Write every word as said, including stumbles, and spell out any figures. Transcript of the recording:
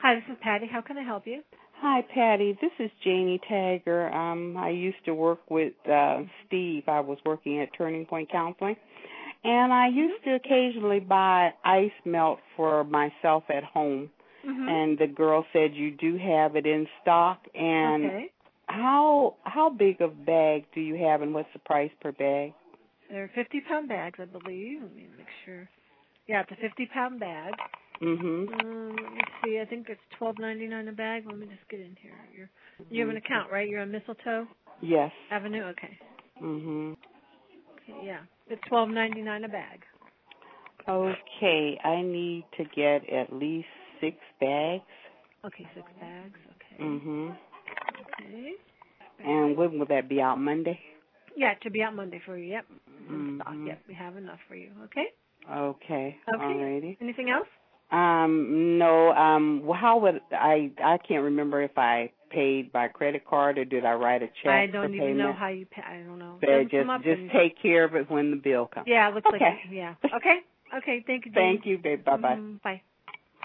Hi, this is Patty. How can I help you? Hi, Patty. This is Janie Tagger. Um, I used to work with uh, Steve. I was working at Turning Point Counseling. And I used to occasionally buy ice melt for myself at home. Mm-hmm. And the girl said you do have it in stock. And okay. how how big of bag do you have, and what's the price per bag? They're fifty-pound bags, I believe. Let me make sure. Yeah, it's a fifty-pound bag. Mm-hmm. Um, let me see. I think it's twelve ninety-nine a bag. Let me just get in here. You're, you have an account, right? You're on Mistletoe Yes. Avenue? Okay. Mm-hmm. Okay, yeah. It's twelve ninety-nine a bag. Okay. I need to get at least six bags. Okay, six bags. Okay. Mm-hmm. Okay. And when will that be out, Monday? Yeah, it should be out Monday for you. Yep. It's in Mm-hmm. stock. Yep, we have enough for you. Okay? Okay. Okay. Alrighty. Anything else? Um, no, um, well, how would I, I can't remember if I paid by credit card or did I write a check I for don't even payment? know how you pay. I don't know. It So doesn't just, come up just and, take care of it when the bill comes. yeah, it looks Okay. like it. Yeah. Okay. Okay, thank you, Jane. Thank you, babe. Bye-bye. Mm, bye.